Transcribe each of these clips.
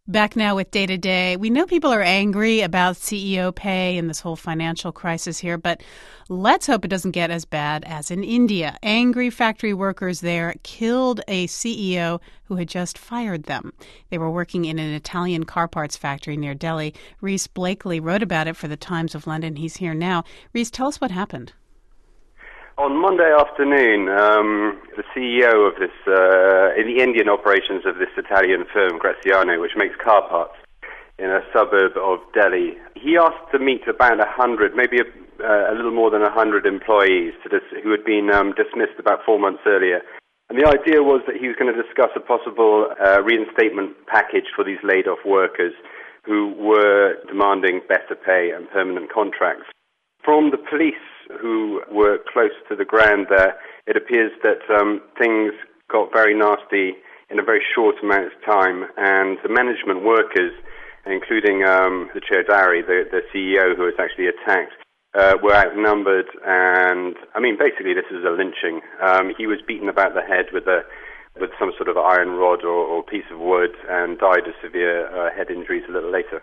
Back now with Day to Day. We know people are angry about CEO pay and this whole financial crisis here, but let's hope it doesn't get as bad as in India. Angry factory workers there killed a CEO who had just fired them. They were working in an Italian car parts factory near Delhi. Rhys Blakely wrote about it for the Times of London. He's here now. Rhys, tell us what happened. On Monday afternoon, the CEO of this, in the Indian operations of this Italian firm, Graziano, which makes car parts in a suburb of Delhi, he asked to meet about 100, maybe a little more than 100 employees who had been dismissed about 4 months earlier. And the idea was that he was going to discuss a possible reinstatement package for these laid-off workers who were demanding better pay and permanent contracts. From the police who were close to the ground there, it appears that things got very nasty in a very short amount of time, and the management workers, including the Chaudhary, the CEO who was actually attacked, were outnumbered, and basically this is a lynching. He was beaten about the head with some sort of iron rod or piece of wood and died of severe head injuries a little later.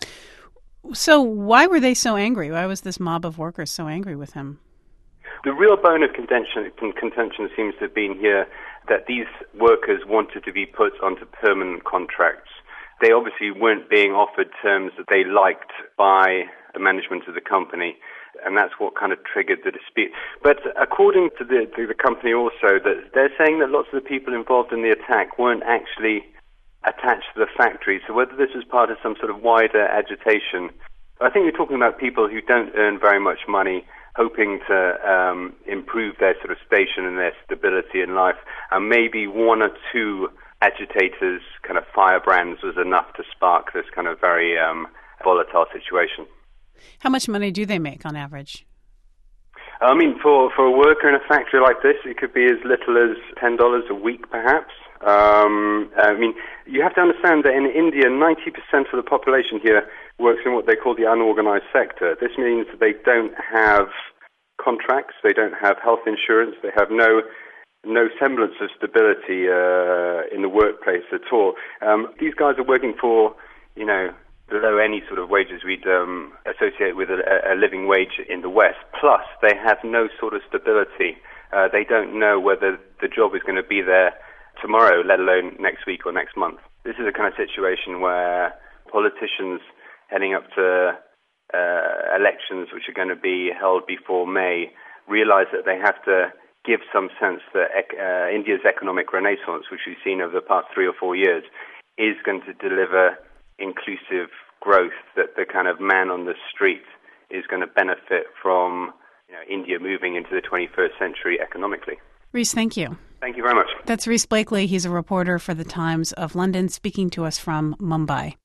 So why were they so angry? Why was this mob of workers so angry with him? The real bone of contention seems to have been here that these workers wanted to be put onto permanent contracts. They obviously weren't being offered terms that they liked by the management of the company, and that's what kind of triggered the dispute. But according to the company also, that they're saying that lots of the people involved in the attack weren't actually attached to the factory. So whether this was part of some sort of wider agitation, I think you're talking about people who don't earn very much money, hoping to improve their sort of station and their stability in life, and maybe one or two agitators' kind of firebrands was enough to spark this kind of very volatile situation. How much money do they make on average? For a worker in a factory like this, it could be as little as $10 a week, perhaps. You have to understand that in India, 90% of the population here works in what they call the unorganized sector. This means that they don't have contracts, they don't have health insurance, they have no semblance of stability in the workplace at all. These guys are working for, below any sort of wages we'd associate with a living wage in the West. Plus, they have no sort of stability. They don't know whether the job is going to be there tomorrow, let alone next week or next month. This is a kind of situation where politicians heading up to elections which are going to be held before May realize that they have to give some sense that India's economic renaissance, which we've seen over the past 3 or 4 years, is going to deliver inclusive growth, that the kind of man on the street is going to benefit from India moving into the 21st century economically. Rhys, thank you. Thank you very much. That's Rhys Blakely. He's a reporter for the Times of London, speaking to us from Mumbai.